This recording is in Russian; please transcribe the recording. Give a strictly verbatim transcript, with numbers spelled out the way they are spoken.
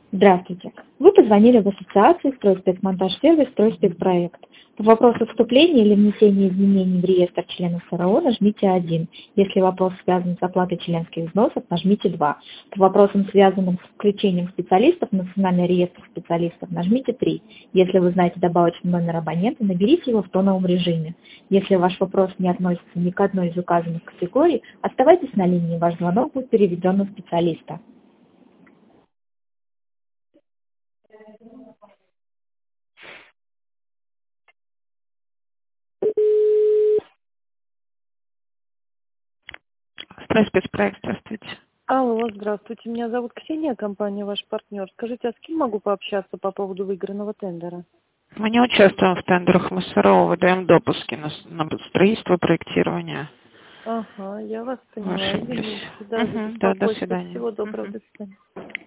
Здравствуйте. Вы позвонили в ассоциацию «Стройспецмонтаж-сервис», «Стройспецпроект». По вопросу вступления или внесения изменений в реестр членов СРО нажмите один. Если вопрос связан с оплатой членских взносов, нажмите два. По вопросам, связанным с включением специалистов в Национальный реестр специалистов, нажмите три. Если вы знаете добавочный номер абонента, наберите его в тоновом режиме. Если ваш вопрос не относится ни к одной из указанных категорий, оставайтесь на линии, ваш звонок будет переведен на специалиста. Стройспецпроект, здравствуйте. Алло, здравствуйте. Меня зовут Ксения, компания «Ваш партнер». Скажите, а с кем могу пообщаться по поводу выигранного тендера? Мы не участвуем в тендерах, мы СРО выдаем допуски на, на строительство, проектирование. Ага, я вас Вы поняла. ошиблись. Извините. Да, Угу, да, до свидания. Всего доброго, Угу. до свидания.